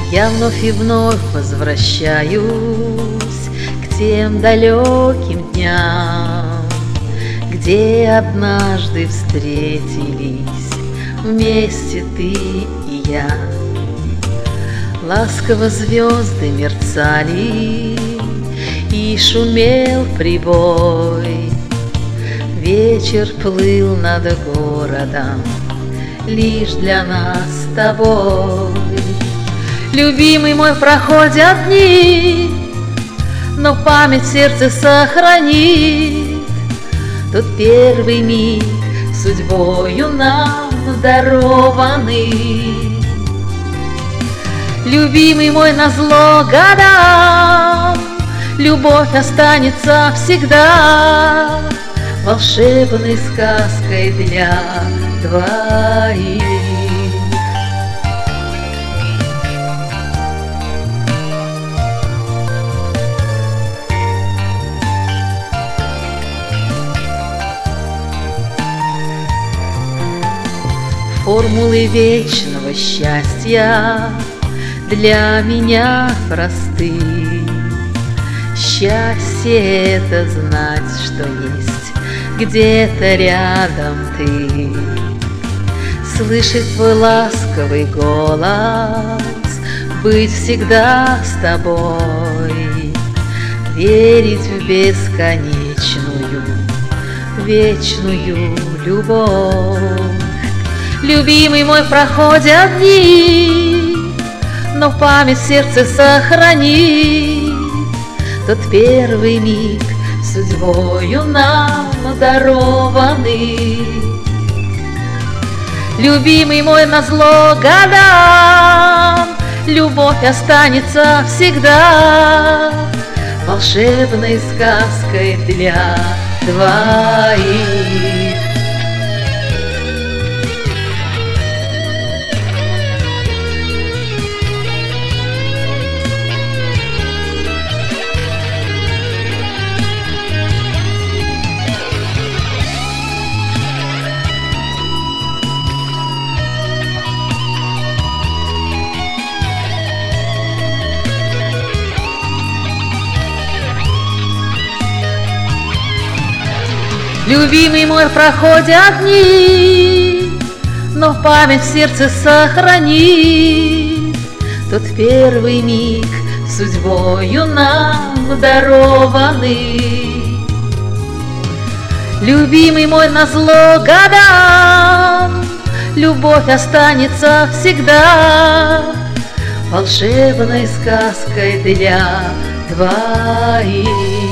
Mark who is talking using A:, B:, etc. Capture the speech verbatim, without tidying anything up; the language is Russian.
A: Я вновь и вновь возвращаюсь к тем далеким дням, где однажды встретились вместе ты и я. Ласково звезды мерцали, и шумел прибой. Вечер плыл над городом лишь для нас с тобой. Любимый мой, проходят дни, но память сердце сохранит тот первый миг, судьбою нам дарованный. Любимый мой, назло годам любовь останется всегда волшебной сказкой для двоих. Формулы вечного счастья для меня просты. Счастье — это знать, что есть где-то рядом ты. Слышать твой ласковый голос, быть всегда с тобой, верить в бесконечную, вечную любовь. Любимый мой, проходят дни, но память в сердце сохранит тот первый миг, судьбою нам дарованный. Любимый мой, назло годам любовь останется всегда волшебной сказкой для двоих. Любимый мой, проходят дни, но память в сердце сохранит тот первый миг, судьбою нам дарованный. Любимый мой, назло годам любовь останется всегда волшебной сказкой для двоих.